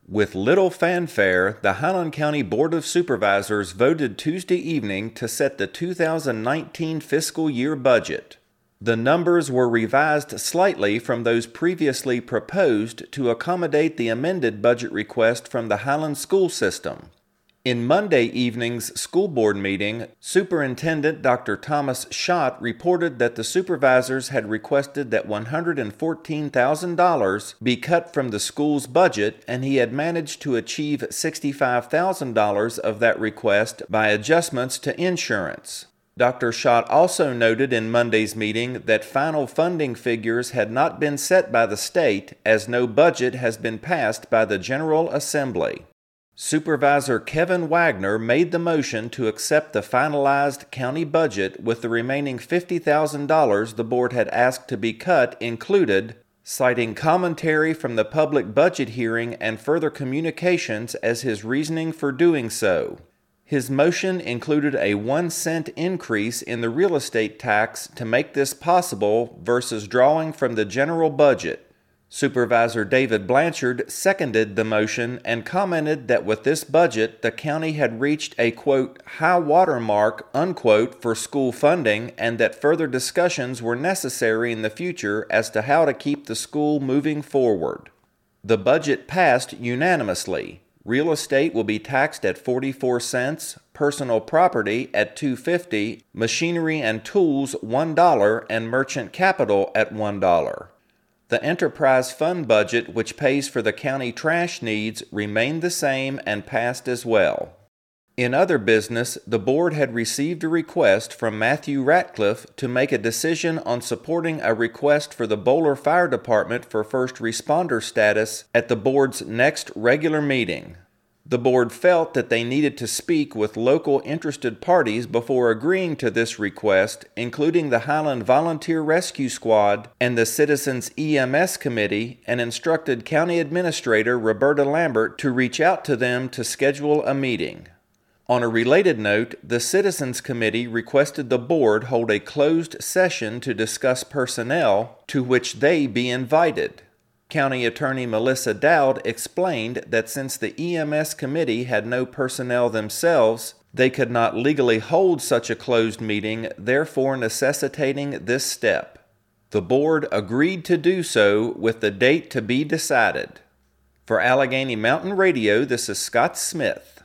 With little fanfare, the Highland County Board of Supervisors voted Tuesday evening to set the 2019 fiscal year budget. The numbers were revised slightly from those previously proposed to accommodate the amended budget request from the Highland school system. In Monday evening's school board meeting, Superintendent Dr. Thomas Schott reported that the supervisors had requested that $114,000 be cut from the school's budget, and he had managed to achieve $65,000 of that request by adjustments to insurance. Dr. Schott also noted in Monday's meeting that final funding figures had not been set by the state, as no budget has been passed by the General Assembly. Supervisor Kevin Wagner made the motion to accept the finalized county budget, with the remaining $50,000 the board had asked to be cut included, citing commentary from the public budget hearing and further communications as his reasoning for doing so. His motion included a 1-cent increase in the real estate tax to make this possible versus drawing from the general budget. Supervisor David Blanchard seconded the motion and commented that with this budget, the county had reached a, quote, high water mark, unquote, for school funding, and that further discussions were necessary in the future as to how to keep the school moving forward. The budget passed unanimously. Real estate will be taxed at 44 cents, personal property at $2.50, machinery and tools $1, and merchant capital at $1. The enterprise fund budget, which pays for the county trash needs, remained the same and passed as well. In other business, the board had received a request from Matthew Ratcliffe to make a decision on supporting a request for the Bowler Fire Department for first responder status at the board's next regular meeting. The board felt that they needed to speak with local interested parties before agreeing to this request, including the Highland Volunteer Rescue Squad and the Citizens EMS Committee, and instructed County Administrator Roberta Lambert to reach out to them to schedule a meeting. On a related note, the Citizens Committee requested the board hold a closed session to discuss personnel to which they be invited. County Attorney Melissa Dowd explained that since the EMS committee had no personnel themselves, they could not legally hold such a closed meeting, therefore necessitating this step. The board agreed to do so, with the date to be decided. For Allegheny Mountain Radio, this is Scott Smith.